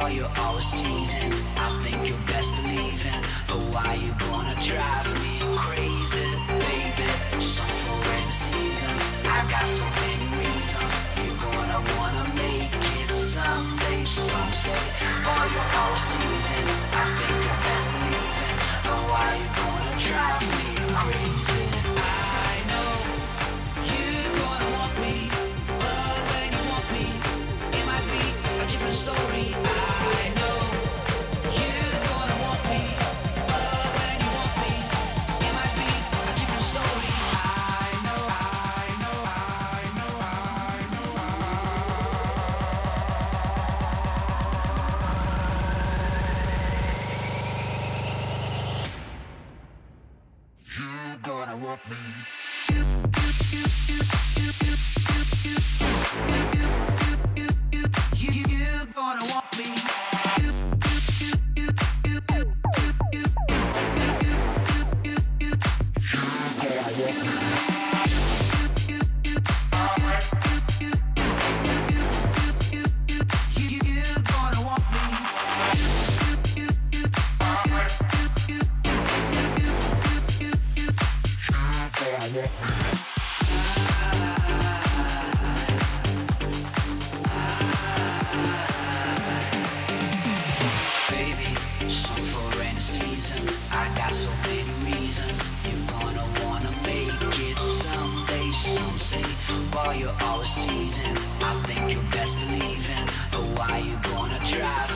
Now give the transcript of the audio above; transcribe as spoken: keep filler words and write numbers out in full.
Boy, you're always teasing. I think you're best believing. But why you gonna drive me crazy, baby? Song for any season. I got so many reasons. You're gonna wanna make it someday. Some say, boy, you're always teasing. I think you're best believing. But why you gonna drive me crazy? I know you're gonna want me, but when you want me, it might be a different story. I know you're gonna want me, but when you want me, it might be a different story. I know, I know, I know, I know, you're gonna want me. You, you gonna want me. You, you, you, you, you, gonna want me. Baby, song for any season. I got so many reasons. You're gonna wanna make it someday. Some say, boy, you're always teasing. I think you're best believing. But why you gonna drive